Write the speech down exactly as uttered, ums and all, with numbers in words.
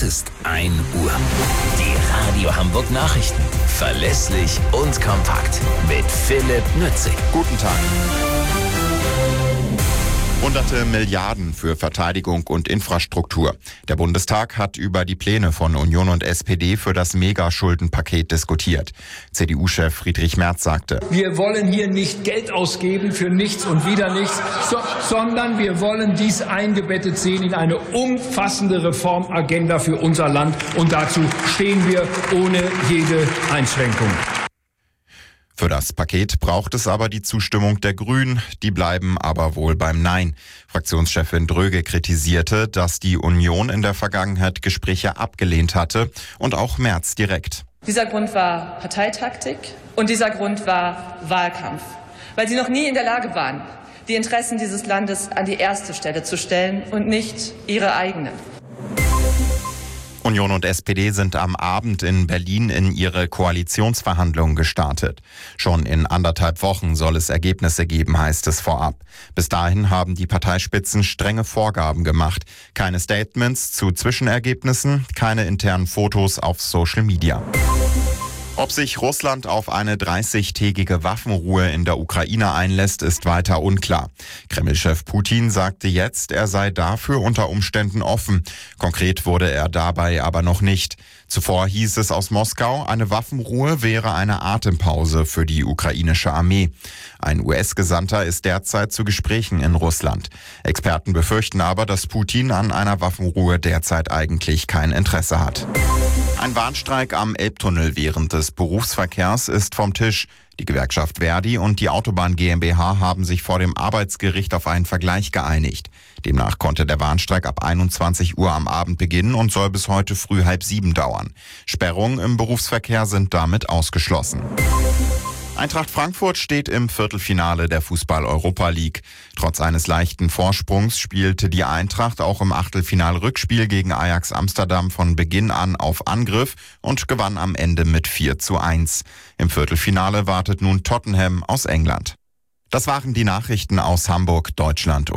Es ist ein Uhr. Die Radio Hamburg Nachrichten. Verlässlich und kompakt. Mit Philipp Nützig. Guten Tag. Hunderte Milliarden für Verteidigung und Infrastruktur. Der Bundestag hat über die Pläne von Union und S P D für das Megaschuldenpaket diskutiert. C D U-Chef Friedrich Merz sagte: Wir wollen hier nicht Geld ausgeben für nichts und wieder nichts, so, sondern wir wollen dies eingebettet sehen in eine umfassende Reformagenda für unser Land. Und dazu stehen wir ohne jede Einschränkung. Für das Paket braucht es aber die Zustimmung der Grünen, die bleiben aber wohl beim Nein. Fraktionschefin Dröge kritisierte, dass die Union in der Vergangenheit Gespräche abgelehnt hatte und auch Merz direkt. Dieser Grund war Parteitaktik und dieser Grund war Wahlkampf, weil sie noch nie in der Lage waren, die Interessen dieses Landes an die erste Stelle zu stellen und nicht ihre eigenen. Union und S P D sind am Abend in Berlin in ihre Koalitionsverhandlungen gestartet. Schon in anderthalb Wochen soll es Ergebnisse geben, heißt es vorab. Bis dahin haben die Parteispitzen strenge Vorgaben gemacht. Keine Statements zu Zwischenergebnissen, keine internen Fotos auf Social Media. Ob sich Russland auf eine dreißigtägige Waffenruhe in der Ukraine einlässt, ist weiter unklar. Kreml-Chef Putin sagte jetzt, er sei dafür unter Umständen offen. Konkret wurde er dabei aber noch nicht. Zuvor hieß es aus Moskau, eine Waffenruhe wäre eine Atempause für die ukrainische Armee. Ein U S-Gesandter ist derzeit zu Gesprächen in Russland. Experten befürchten aber, dass Putin an einer Waffenruhe derzeit eigentlich kein Interesse hat. Ein Warnstreik am Elbtunnel während des Berufsverkehrs ist vom Tisch. Die Gewerkschaft Verdi und die Autobahn GmbH haben sich vor dem Arbeitsgericht auf einen Vergleich geeinigt. Demnach konnte der Warnstreik ab einundzwanzig Uhr am Abend beginnen und soll bis heute früh halb sieben dauern. Sperrungen im Berufsverkehr sind damit ausgeschlossen. Eintracht Frankfurt steht im Viertelfinale der Fußball-Europa League. Trotz eines leichten Vorsprungs spielte die Eintracht auch im Achtelfinal-Rückspiel gegen Ajax Amsterdam von Beginn an auf Angriff und gewann am Ende mit vier zu eins. Im Viertelfinale wartet nun Tottenham aus England. Das waren die Nachrichten aus Hamburg, Deutschland.